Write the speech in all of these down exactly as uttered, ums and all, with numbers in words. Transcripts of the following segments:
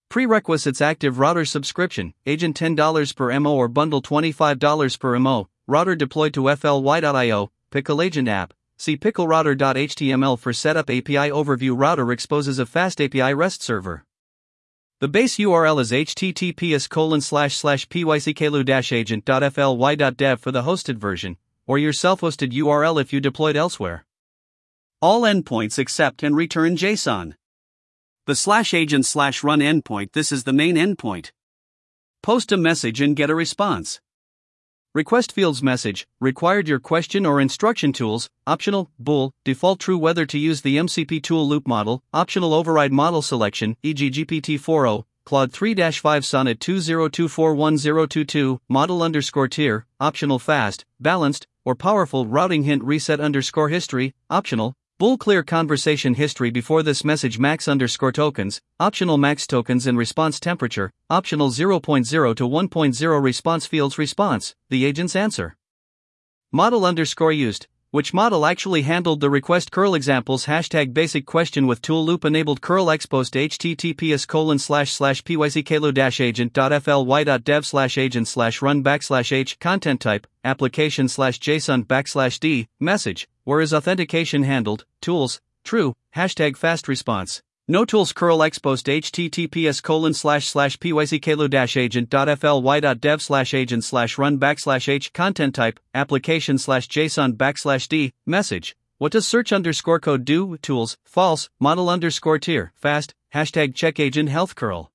Prerequisites: active router subscription, agent ten dollars per M O or bundle twenty-five dollars per M O, router deployed to F L Y dot I O, Pickle Agent app. See pickle router dot H T M L for setup. A P I overview. Router exposes a fast A P I REST server. The base U R L is https colon slash slash pycklu dash agent dot fly dot dev for the hosted version, or your self-hosted U R L if you deployed elsewhere. All endpoints accept and return JSON. The slash agent slash run endpoint. This is the main endpoint. Post a message and get a response. Request fields. Message, required your question or instruction. Tools, optional, bool, default true. Whether to use the M C P tool loop model, optional. Override model selection, for example G P T four o, Claude three dash five, Sonnet two zero two four one zero two two, model underscore tier, optional. Fast, balanced, or powerful routing. Hint, reset underscore history, optional. Bool, clear conversation history before this message. Max underscore tokens, optional. Max tokens and response temperature, optional. zero point zero to one point zero response fields. Response, the agent's answer. Model underscore used, which model actually handled the request. Curl examples. Hashtag basic question with tool loop enabled. Curl exposed https colon slash slash pycklu dash agent dot fly dot dev slash agent slash run backslash h. Content type, application slash json backslash d. Message, where is authentication handled? Tools, true. Hashtag fast response. No tools. Curl exposed https colon slash slash pycklu dash agent dot fly dot dev slash agent slash run backslash h. Content type, application slash json backslash d. Message, what does search underscore code do? Tools, false. Model underscore tier, fast. Hashtag check agent health. Curl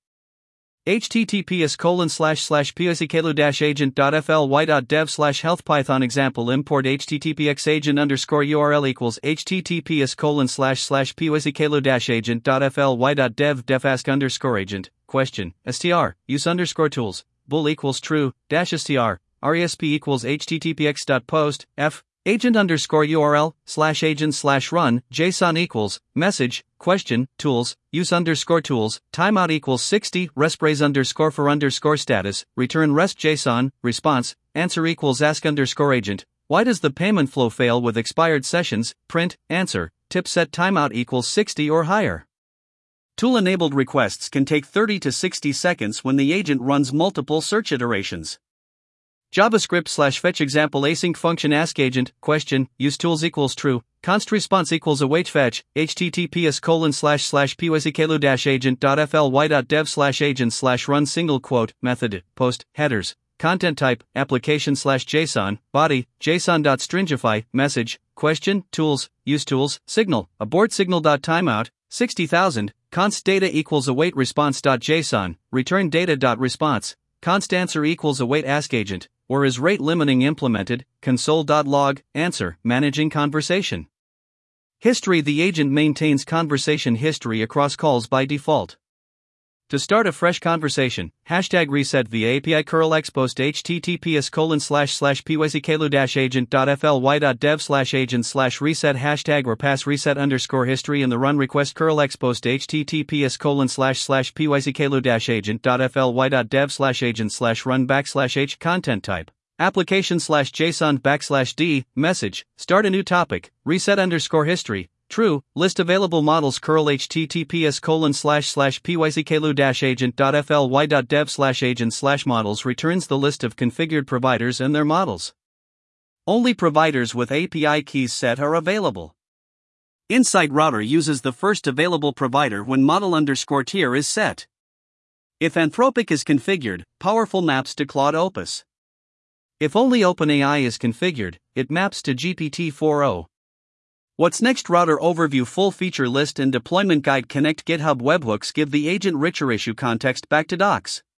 https colon slash slash pycklu dash agent dot fly dot dev slash health. Python example. Import httpx agent underscore url equals https colon slash slash pycklu dash agent dot fly dot dev def ask underscore agent question str use underscore tools bool equals true dash str resp equals httpx dot post f agent underscore url slash agent slash run json equals message question tools use underscore tools timeout equals sixty respraise underscore for underscore status return rest json response answer equals ask underscore agent. Why does the payment flow fail with expired sessions? Print answer tip set timeout equals sixty or higher. Tool enabled requests can take thirty to sixty seconds when the agent runs multiple search iterations. JavaScript slash fetch example async function ask agent question use tools equals true const response equals await fetch https colon slash slash pycklu dash agent dot fly dot dev slash agent slash run single quote method post headers content type application slash json body json dot stringify message question tools use tools signal abort signal dot timeout sixty thousand const data equals await response dot json return data dot response const answer equals await ask agent. Or is rate limiting implemented? Console.log, answer, managing conversation history. The agent maintains conversation history across calls by default. To start a fresh conversation, hashtag reset via A P I. Curl exposed https colon slash slash pycklu dash agent dot fly dot dev slash agent slash reset hashtag or pass reset underscore history in the run request. Curl exposed https colon slash slash pycklu dash agent dot fly dot dev slash agent slash run backslash h. Content type, application slash json backslash d. Message, start a new topic, reset underscore history. True, list available models. Curl https colon slash slash pycklu dash agent dot fly dot dev slash agent slash models returns the list of configured providers and their models. Only providers with A P I keys set are available. Insight router uses the first available provider when model underscore tier is set. If Anthropic is configured, Powerful maps to Claude Opus. If only OpenAI is configured, it maps to G P T four o. What's next? Router overview. Full feature list and deployment guide. Connect GitHub webhooks. Give the agent richer issue context. Back to docs.